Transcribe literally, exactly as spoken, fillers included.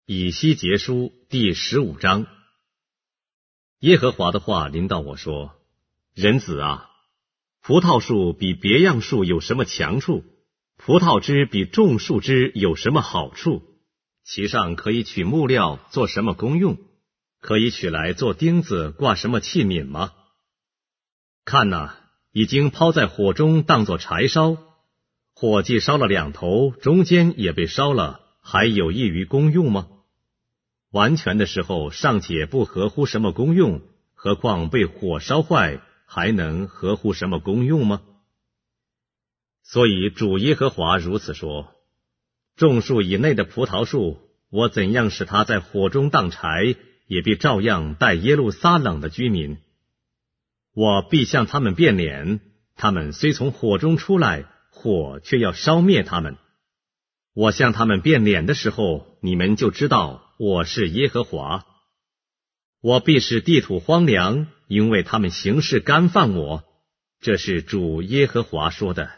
以西结书第十五章。耶和华的话临到我说：人子啊，葡萄树比别样树有什么强处？葡萄枝比众树枝有什么好处？其上可以取木料做什么功用？可以取来做钉子挂什么器皿吗？看哪，已经抛在火中当作柴烧，火既烧了两头，中间也被烧了，还有益于功用吗？完全的时候尚且不合乎什么功用，何况被火烧坏，还能合乎什么功用吗？所以主耶和华如此说：众树以内的葡萄树，我怎样使它在火中当柴，也必照样待耶路撒冷的居民。我必向他们变脸，他们虽从火中出来，火却要烧灭他们。我向他们变脸的时候，你们就知道我是耶和华。我必使地土荒凉，因为他们行事干犯我。这是主耶和华说的。